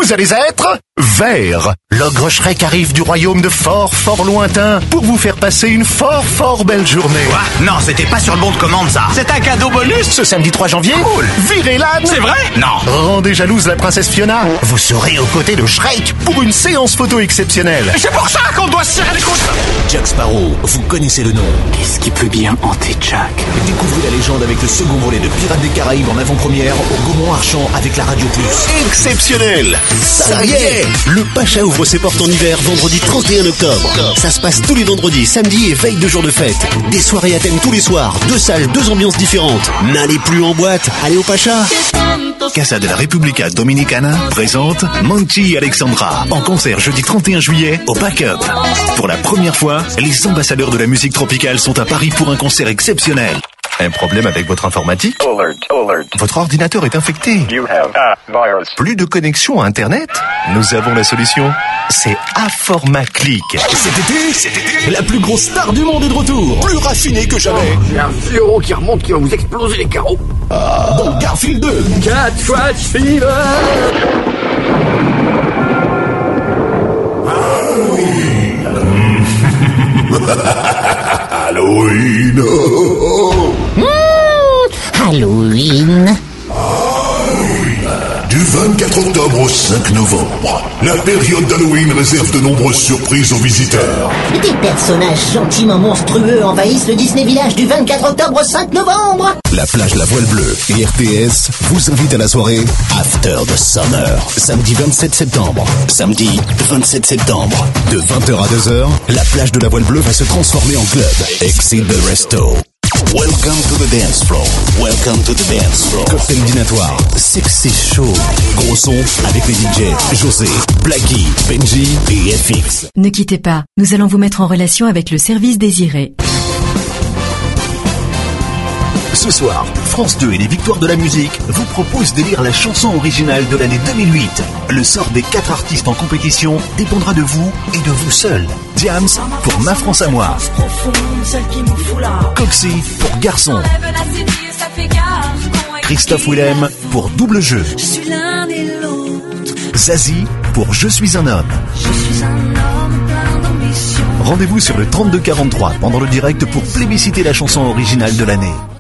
vous allez être vert. L'ogre Shrek arrive du royaume de fort, fort lointain pour vous faire passer une fort, fort belle journée. Quoi? Non, c'était pas sur le bon de commande, ça. C'est un cadeau bonus. Ce samedi 3 janvier, cool. Virez l'âne. C'est vrai? Non. Rendez jalouse la princesse Fiona. Vous serez aux côtés de Shrek pour une séance photo exceptionnelle. C'est pour ça qu'on doit se serrer les coudes. Jack Sparrow, vous connaissez le nom. Qu'est-ce qui peut bien hanter Jack? Découvrez la légende avec le second volet de Pirates des Caraïbes en avant-première au Gaumont-Archamp avec la Radio Plus. Exceptionnel! Ça y est! Le Pacha ouvre ses portes en hiver vendredi 31 octobre. Ça se passe tous les vendredis, samedis et veille de jour de fête. Des soirées à thème tous les soirs, 2 salles, 2 ambiances différentes. N'allez plus en boîte, allez au Pacha. Casa de la República Dominicana présente Monty et Alexandra en concert jeudi 31 juillet au Backup. Pour la première fois, les ambassadeurs de la musique tropicale sont à Paris pour un concert exceptionnel. Un problème avec votre informatique? Alert. Votre ordinateur est infecté. You have a virus. Plus de connexion à Internet? Nous avons la solution. C'est Aformaclick. Cet été, la plus grosse star du monde est de retour. Plus raffiné que jamais. J'ai un fléau qui remonte qui va vous exploser les carreaux. Dans Garfield 2. Cat Scratch Fever. Halloween. Halloween. Du 24 octobre au 5 novembre, la période d'Halloween réserve de nombreuses surprises aux visiteurs. Des personnages gentiment monstrueux envahissent le Disney Village du 24 octobre au 5 novembre. La plage La Voile Bleue et RTS vous invitent à la soirée After the Summer. Samedi 27 septembre. Samedi 27 septembre. De 20h à 2h, la plage de La Voile Bleue va se transformer en club. Exit the Resto. Welcome to the dance floor. Welcome to the dance floor. Cocktail dînatoire, sexy show. Gros son avec les DJ José, Blacky, Benji et FX. Ne quittez pas, nous allons vous mettre en relation avec le service désiré. Ce soir, France 2 et les Victoires de la musique vous proposent d'élire la chanson originale de l'année 2008. Le sort des 4 artistes en compétition dépendra de vous et de vous seul. Diams pour Ma France à moi. Coxy pour Garçon. Christophe Willem pour Double Jeu. Zazie pour Je suis un homme. Rendez-vous sur le 3243 pendant le direct pour plébisciter la chanson originale de l'année.